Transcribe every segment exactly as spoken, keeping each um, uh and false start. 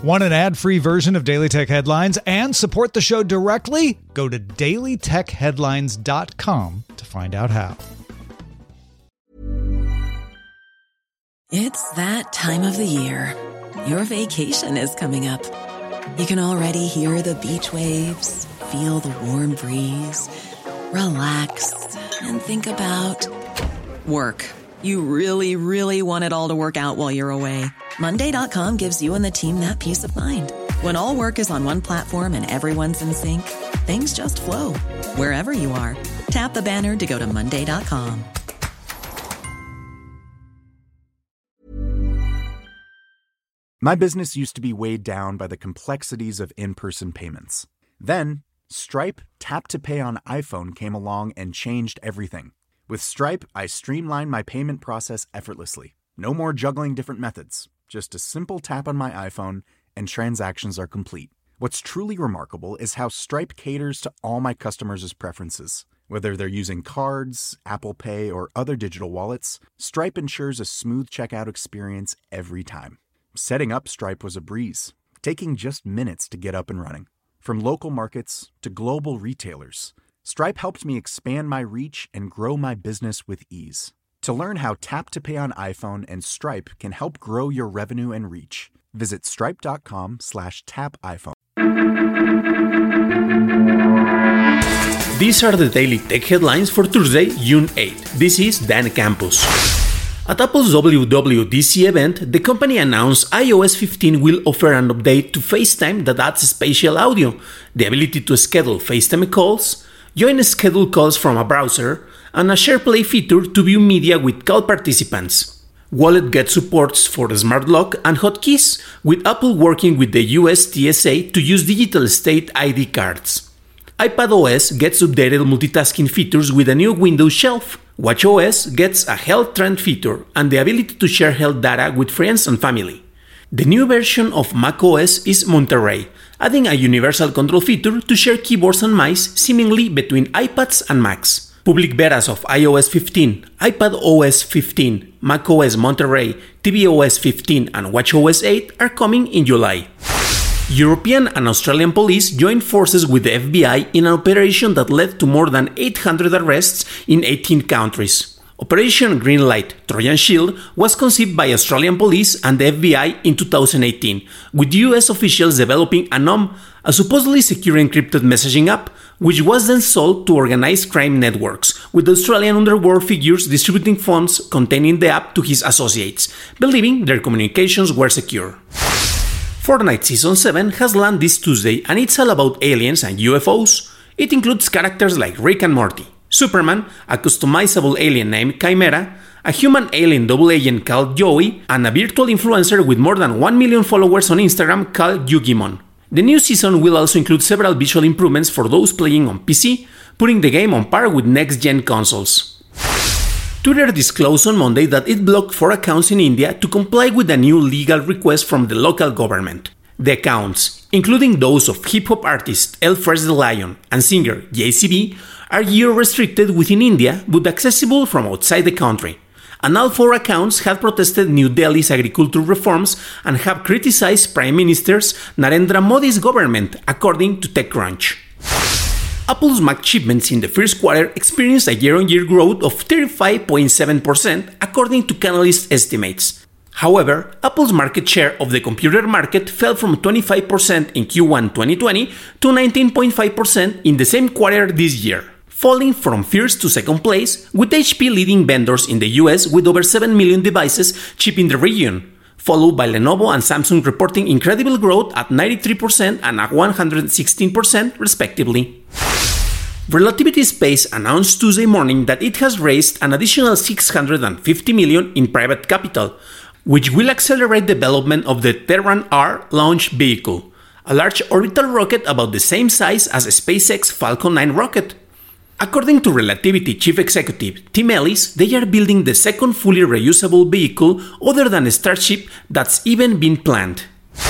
Want an ad-free version of Daily Tech Headlines and support the show directly? Go to daily tech headlines dot com to find out how. It's that time of the year. Your vacation is coming up. You can already hear the beach waves, feel the warm breeze, relax, and think about work. You really, really want it all to work out while you're away. Monday dot com gives you and the team that peace of mind. When all work is on one platform and everyone's in sync, things just flow. Wherever you are, tap the banner to go to monday dot com. My business used to be weighed down by the complexities of in-person payments. Then, Stripe Tap to Pay on iPhone came along and changed everything. With Stripe, I streamlined my payment process effortlessly. No more juggling different methods. Just a simple tap on my iPhone and transactions are complete. What's truly remarkable is how Stripe caters to all my customers' preferences. Whether they're using cards, Apple Pay, or other digital wallets, Stripe ensures a smooth checkout experience every time. Setting up Stripe was a breeze, taking just minutes to get up and running. From local markets to global retailers, Stripe helped me expand my reach and grow my business with ease. To learn how Tap to Pay on iPhone and Stripe can help grow your revenue and reach, visit stripe.com slash tap iPhone. These are the Daily Tech Headlines for Thursday, June eighth. This is Dan Campos. At Apple's W W D C event, the company announced iOS fifteen will offer an update to FaceTime that adds spatial audio, the ability to schedule FaceTime calls, join scheduled calls from a browser, and a SharePlay feature to view media with call participants. Wallet gets supports for Smart Lock and hotkeys, with Apple working with the U S T S A to use digital state I D cards. iPadOS gets updated multitasking features with a new Windows shelf. WatchOS gets a health trend feature and the ability to share health data with friends and family. The new version of macOS is Monterey, adding a universal control feature to share keyboards and mice seemingly between iPads and Macs. Public betas of iOS fifteen, iPadOS fifteen, macOS Monterey, tvOS fifteen, and watchOS eight are coming in July. European and Australian police joined forces with the F B I in an operation that led to more than eight hundred arrests in eighteen countries. Operation Greenlight Trojan Shield was conceived by Australian police and the F B I in two thousand eighteen, with U S officials developing Anom, a supposedly secure encrypted messaging app, which was then sold to organized crime networks, with Australian underworld figures distributing funds containing the app to his associates, believing their communications were secure. Fortnite Season seven has landed this Tuesday and it's all about aliens and U F Os. It includes characters like Rick and Morty, Superman, a customizable alien named Chimera, a human alien double agent called Joey, and a virtual influencer with more than one million followers on Instagram called Yugimon. The new season will also include several visual improvements for those playing on P C, putting the game on par with next-gen consoles. Twitter disclosed on Monday that it blocked four accounts in India to comply with a new legal request from the local government. The accounts, including those of hip-hop artist El Fresh the Lion and singer J C B, are geo-restricted within India but accessible from outside the country. And all four accounts have protested New Delhi's agriculture reforms and have criticized Prime Minister Narendra Modi's government, according to TechCrunch. Apple's Mac shipments in the first quarter experienced a year-on-year growth of thirty-five point seven percent, according to analyst estimates. However, Apple's market share of the computer market fell from twenty-five percent in Q one twenty twenty to nineteen point five percent in the same quarter this year, falling from first to second place, with H P leading vendors in the U S with over seven million devices shipped in the region, followed by Lenovo and Samsung reporting incredible growth at ninety-three percent and at one hundred sixteen percent respectively. Relativity Space announced Tuesday morning that it has raised an additional six hundred fifty million dollars in private capital, which will accelerate development of the Terran R launch vehicle, a large orbital rocket about the same size as a SpaceX Falcon nine rocket. According to Relativity Chief Executive Tim Ellis, they are building the second fully reusable vehicle other than Starship that's even been planned.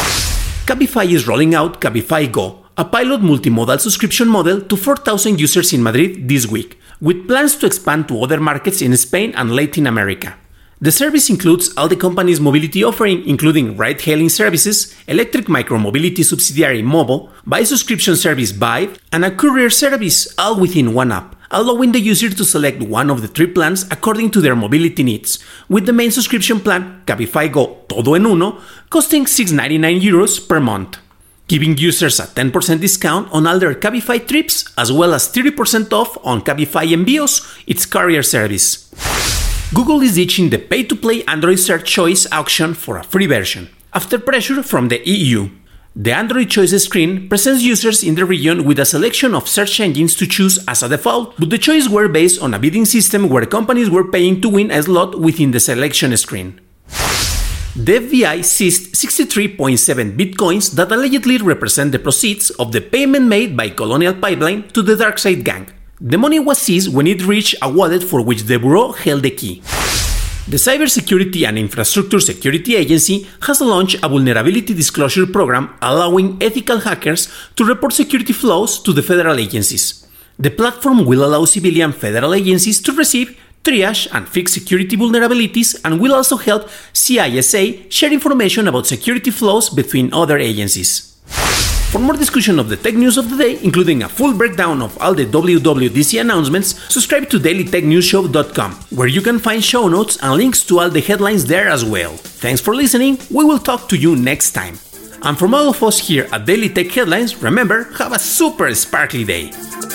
Cabify is rolling out Cabify Go, a pilot multimodal subscription model to four thousand users in Madrid this week, with plans to expand to other markets in Spain and Latin America. The service includes all the company's mobility offering, including ride-hailing services, electric micromobility subsidiary Movo, buy subscription service Vive, and a courier service, all within one app, allowing the user to select one of the three plans according to their mobility needs, with the main subscription plan, Cabify Go Todo en Uno, costing six hundred ninety-nine euros per month, giving users a ten percent discount on all their Cabify trips, as well as thirty percent off on Cabify Envíos, its courier service. Google is ditching the pay-to-play Android search choice auction for a free version, after pressure from the E U. The Android Choice screen presents users in the region with a selection of search engines to choose as a default, but the choices were based on a bidding system where companies were paying to win a slot within the selection screen. The F B I seized sixty-three point seven bitcoins that allegedly represent the proceeds of the payment made by Colonial Pipeline to the DarkSide gang. The money was seized when it reached a wallet for which the bureau held the key. The Cybersecurity and Infrastructure Security Agency has launched a vulnerability disclosure program allowing ethical hackers to report security flaws to the federal agencies. The platform will allow civilian federal agencies to receive, triage, and fix security vulnerabilities, and will also help C I S A share information about security flaws between other agencies. For more discussion of the tech news of the day, including a full breakdown of all the W W D C announcements, subscribe to daily tech news show dot com, where you can find show notes and links to all the headlines there as well. Thanks for listening. We will talk to you next time. And from all of us here at Daily Tech Headlines, remember, have a super sparkly day.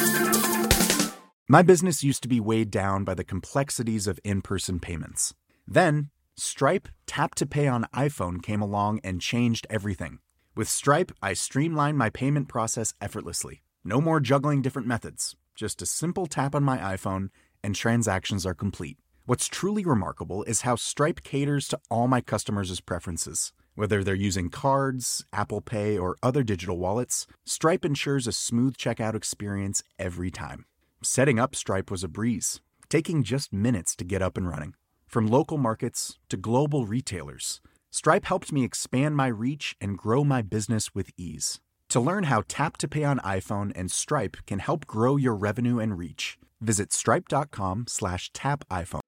My business used to be weighed down by the complexities of in-person payments. Then, Stripe Tap to Pay on iPhone came along and changed everything. With Stripe, I streamlined my payment process effortlessly. No more juggling different methods. Just a simple tap on my iPhone and transactions are complete. What's truly remarkable is how Stripe caters to all my customers' preferences. Whether they're using cards, Apple Pay, or other digital wallets, Stripe ensures a smooth checkout experience every time. Setting up Stripe was a breeze, taking just minutes to get up and running. From local markets to global retailers, Stripe helped me expand my reach and grow my business with ease. To learn how Tap to Pay on iPhone and Stripe can help grow your revenue and reach, visit stripe.com slash tap iPhone.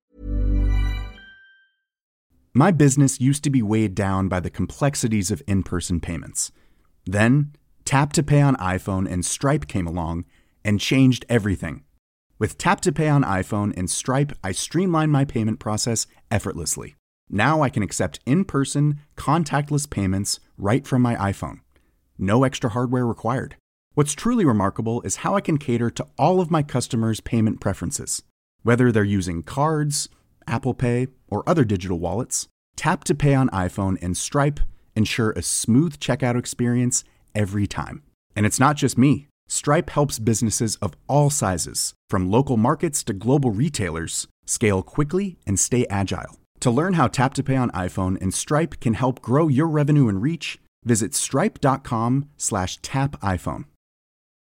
My business used to be weighed down by the complexities of in-person payments. Then, Tap to Pay on iPhone and Stripe came along and changed everything. With Tap to Pay on iPhone and Stripe, I streamlined my payment process effortlessly. Now I can accept in-person, contactless payments right from my iPhone. No extra hardware required. What's truly remarkable is how I can cater to all of my customers' payment preferences. Whether they're using cards, Apple Pay, or other digital wallets, Tap to Pay on iPhone and Stripe ensure a smooth checkout experience every time. And it's not just me. Stripe helps businesses of all sizes, from local markets to global retailers, scale quickly and stay agile. To learn how Tap to Pay on iPhone and Stripe can help grow your revenue and reach, visit stripe.com slash tap iPhone.